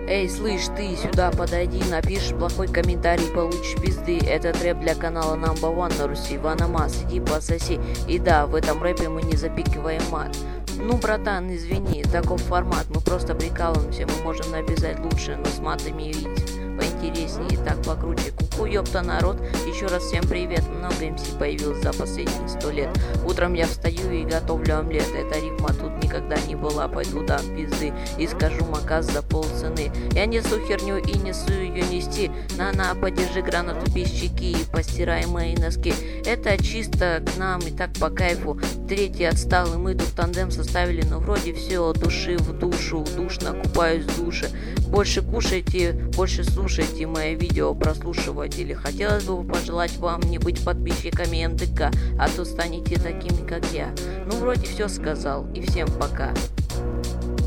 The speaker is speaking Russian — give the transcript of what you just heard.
Эй, слышь, ты сюда подойди, напишешь плохой комментарий, получишь пизды. Это рэп для канала Number One на Руси, Ванамас, иди пососи. И да, в этом рэпе мы не запикиваем мат. Ну, братан, извини, таков формат, мы просто прикалываемся, мы можем написать лучше, но с матами видеть поинтереснее, так покруче. Ку-ку, ёпта, народ, еще раз всем привет, много МС появилось за последние 100 лет. Утром я встаю и готовлю омлет, эта рифма тут никогда не была, пойду дам пизды и скажу маказ за полцены. Я несу херню и несу ее нести, на, подержи гранату без чеки и постирай мои носки. Это чисто к нам и так по кайфу, третий отстал и мы тут тандем составили, но вроде все от души в душу, душно купаюсь в душе. Больше кушайте, больше слушайте мои видео, прослушиватели. Хотелось бы пожелать вам не быть подписчиками МДК, а то станете такими, как я. Ну, вроде все сказал, и всем пока.